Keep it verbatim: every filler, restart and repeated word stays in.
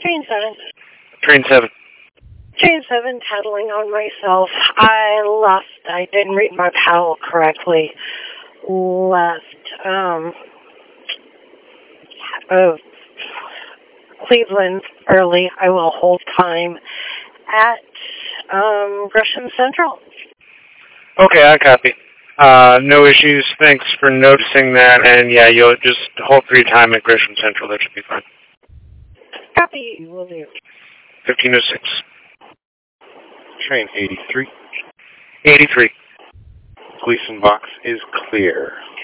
Train seven. Train seven. Train seven, tattling on myself. I left. I didn't read my P A L correctly. Left, um, uh, Cleveland early. I will hold time at, um, Gresham Central. Okay, I copy. Uh, no issues. Thanks for noticing that. And yeah, you'll just hold for your time at Gresham Central. That should be fine. Copy. Will do. fifteen oh six. Train eighty-three. eighty-three. Gleason box is clear.